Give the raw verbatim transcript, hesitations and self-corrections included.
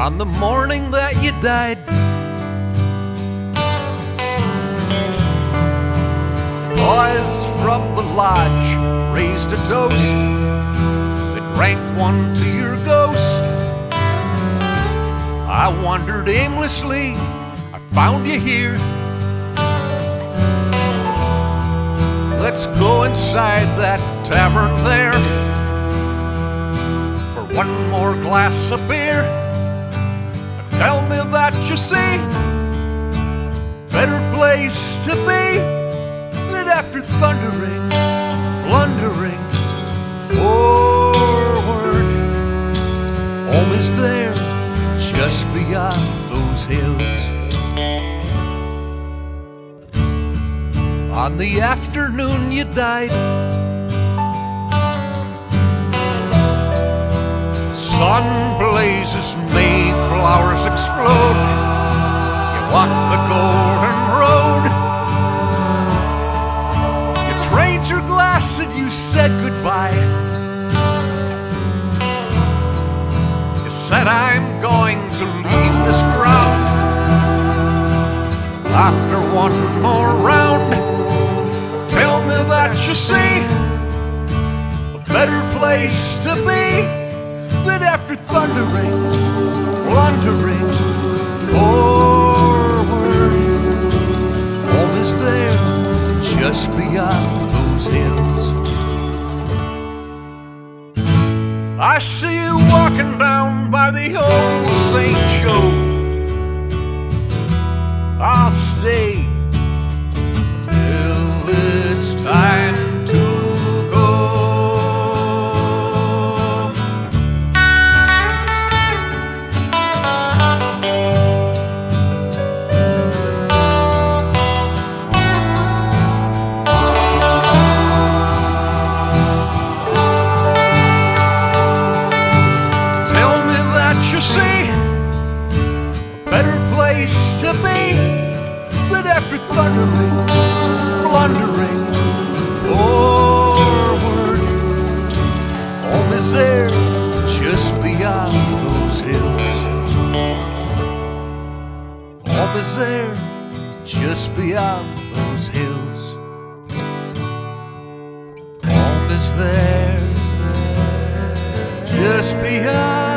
on the morning that you died. Boys from the lodge raised a toast. They drank one to your ghost. I wandered aimlessly, I found you here. Let's go inside that tavern there for one more glass of beer. And tell me that you see better place to be than after thundering, blundering forward. Home is there, just beyond those hills. On the afternoon you died, sun blazes, Mayflowers explode. You walk the golden road. You drained your glass and you said goodbye. You said, I'm going to leave this ground after one more round. Tell me that you see a better place to be than after thundering, blundering forward. Home is there, just beyond those hills. I see you walking down by the old Saint Joe. I'll stay till it's time to go. Tell me that you see a better place to be than after thundering, blundering forward. Home is there, just beyond those hills. Home is there, just beyond those hills. Home is there, just beyond